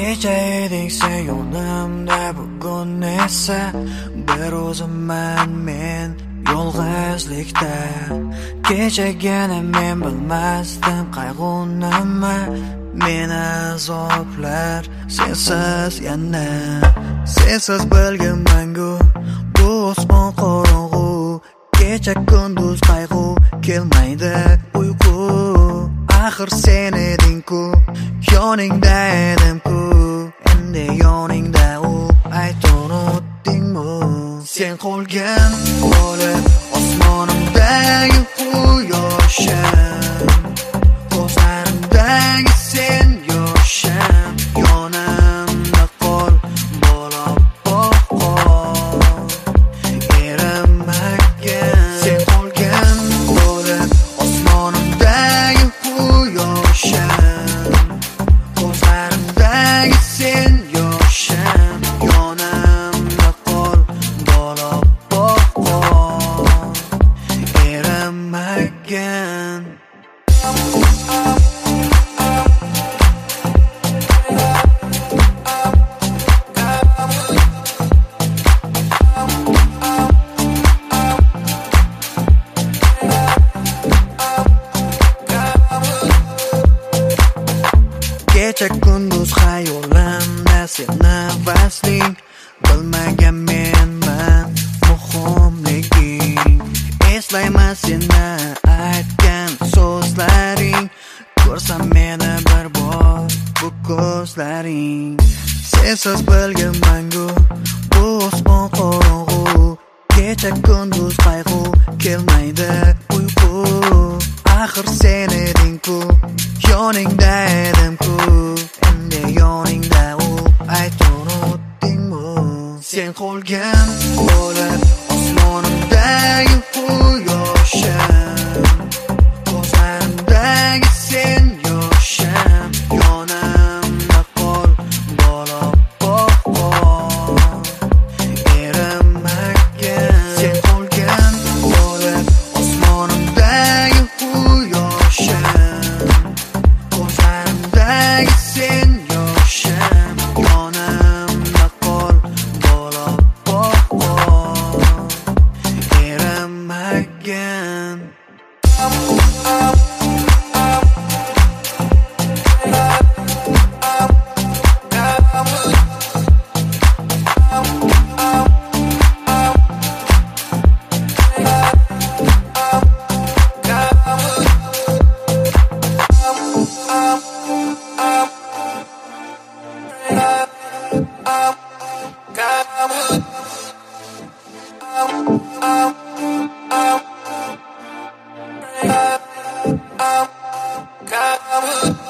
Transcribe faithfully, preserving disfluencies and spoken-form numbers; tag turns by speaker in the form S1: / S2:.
S1: Kecha eding sen yonimda, bugun esa bir o'zimman men yolg'izlikda. Kechagina men bilmasdim qayg'uni nima, meni azoblar sensiz yana. Sensiz bilgim mangu, bu osmon qorong'u, kecha kunduz qayg'u, kelmaydi uyqu. Axir sen eding-ku, yoningda edim-ku, endi yoningda u, ayt unutdingmi? Sen qolgan bo'lib osmonimdagi quyoshim, ko'zlarimdagi sen yoshim, yonimda qol bo'lib boqol, erimagan. Sen qolgan bo'lib osmonimdagi quyoshim, ko'zlarimdagi sen yoshim, yonimda qol bo'lib boqol, erimagan. Kecha kunduz xayolimda seni vasling, bilmagan menman muhimliging. Eslayman seni aytgan so'zlaring, ko'rsam meni bir bor bu ko'zlaring. Sensiz bilgim mangu, bu osmon qorong'u, kecha kunduz qayg'u, kelmaydi uyqu. Axir sen eding-ku, yoningda edim-ku, endi yoningda u, ayt unutdingmi? Sen qolgan bo'lib osmonimdagi quyoshim, ko'zlarimdagi sen yoshim, yonimda qol bo'lib boqol, erimagan. Sen qolgan bo'lib osmonimdagi quyoshim, ko'zlarimdagi sen yoshim, yonimda qol bo'lib boqol, erimagan.
S2: Come